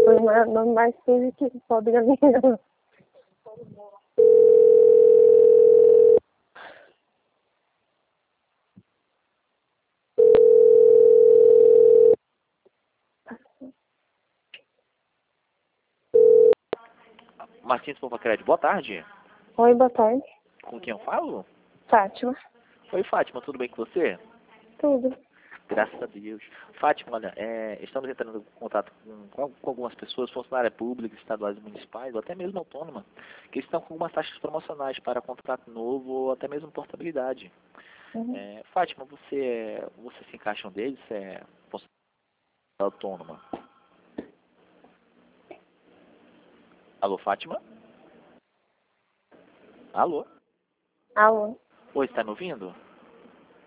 foi mais sujo que pó de galinha. Martins Popacred, boa tarde. Oi, boa tarde. Com quem eu falo? Fátima. Oi, Fátima, tudo bem com você? Tudo. Graças a Deus. Fátima, olha, estamos entrando em contato com algumas pessoas, funcionárias públicas, estaduais e municipais, ou até mesmo autônomas, que estão com algumas taxas promocionais para contrato novo ou até mesmo portabilidade. Uhum. Fátima, você se encaixa um deles? Você é funcionária autônoma? Alô, Fátima? Alô? Alô? Oi, está me ouvindo?